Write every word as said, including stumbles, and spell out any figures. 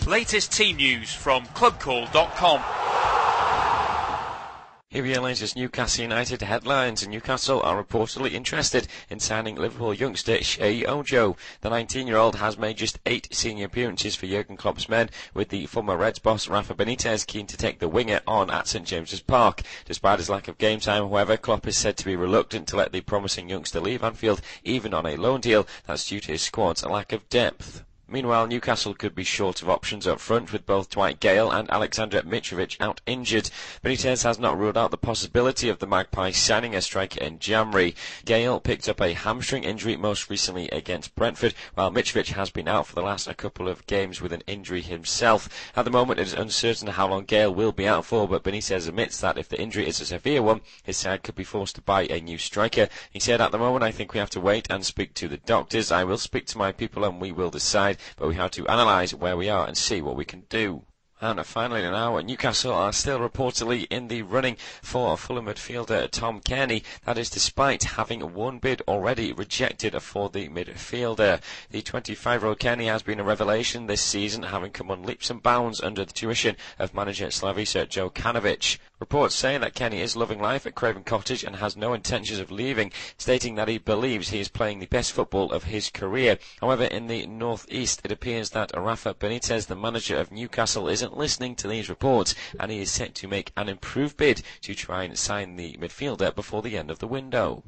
Latest team news from club call dot com. Here are your latest Newcastle United headlines. Newcastle are reportedly interested in signing Liverpool youngster Shea Ojo. The nineteen-year-old has made just eight senior appearances for Jurgen Klopp's men, with the former Reds boss Rafa Benitez keen to take the winger on at St James's Park. Despite his lack of game time, however, Klopp is said to be reluctant to let the promising youngster leave Anfield, even on a loan deal. That's due to his squad's lack of depth. Meanwhile, Newcastle could be short of options up front, with both Dwight Gale and Aleksandar Mitrovic out injured. Benitez has not ruled out the possibility of the Magpies signing a striker in January. Gale picked up a hamstring injury most recently against Brentford, while Mitrovic has been out for the last couple of games with an injury himself. At the moment, it is uncertain how long Gale will be out for, but Benitez admits that if the injury is a severe one, his side could be forced to buy a new striker. He said, "At the moment, I think we have to wait and speak to the doctors. I will speak to my people and we will decide, but we have to analyse where we are and see what we can do." And finally now, Newcastle are still reportedly in the running for Fulham midfielder Tom Cairney. That is despite having one bid already rejected for the midfielder. The twenty-five-year-old Cairney has been a revelation this season, having come on leaps and bounds under the tuition of manager Slavisa Djokanovic. Reports say that Cairney is loving life at Craven Cottage and has no intentions of leaving, stating that he believes he is playing the best football of his career. However, in the North East, it appears that Rafa Benitez, the manager of Newcastle, isn't listening to these reports, and he is set to make an improved bid to try and sign the midfielder before the end of the window.